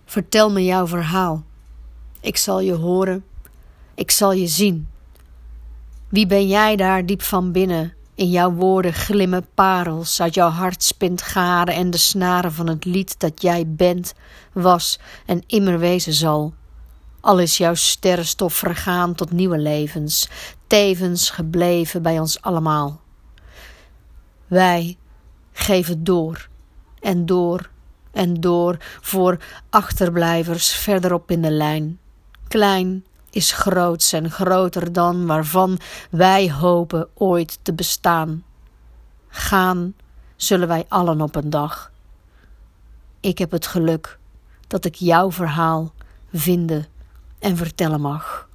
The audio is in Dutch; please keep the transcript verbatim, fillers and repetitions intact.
Vertel me jouw verhaal. Ik zal je horen, ik zal je zien. Wie ben jij daar diep van binnen? In jouw woorden glimmen parels, uit jouw hart spint garen en de snaren van het lied dat jij bent, was en immer wezen zal. Al is jouw sterrenstof vergaan tot nieuwe levens, tevens gebleven bij ons allemaal. Wij geven door en door en door voor achterblijvers verderop in de lijn. Klein is groots en groter dan waarvan wij hopen ooit te bestaan. Gaan zullen wij allen op een dag. Ik heb het geluk dat ik jouw verhaal vinden en vertellen mag.